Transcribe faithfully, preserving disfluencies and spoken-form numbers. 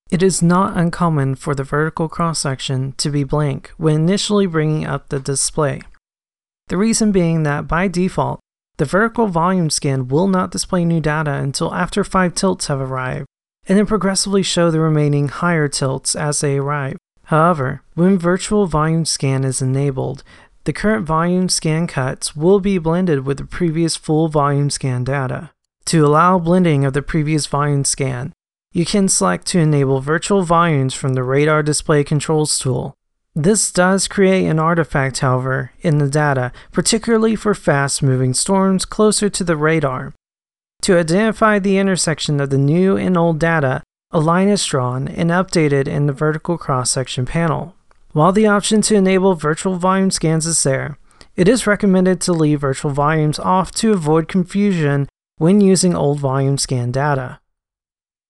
It is not uncommon for the vertical cross-section to be blank when initially bringing up the display. The reason being that by default, the vertical volume scan will not display new data until after five tilts have arrived, and then progressively show the remaining higher tilts as they arrive. However, when virtual volume scan is enabled, the current volume scan cuts will be blended with the previous full volume scan data. To allow blending of the previous volume scan, you can select to enable virtual volumes from the Radar Display Controls tool. This does create an artifact, however, in the data, particularly for fast-moving storms closer to the radar. To identify the intersection of the new and old data, a line is drawn and updated in the vertical cross-section panel. While the option to enable virtual volume scans is there, it is recommended to leave virtual volumes off to avoid confusion when using old volume scan data.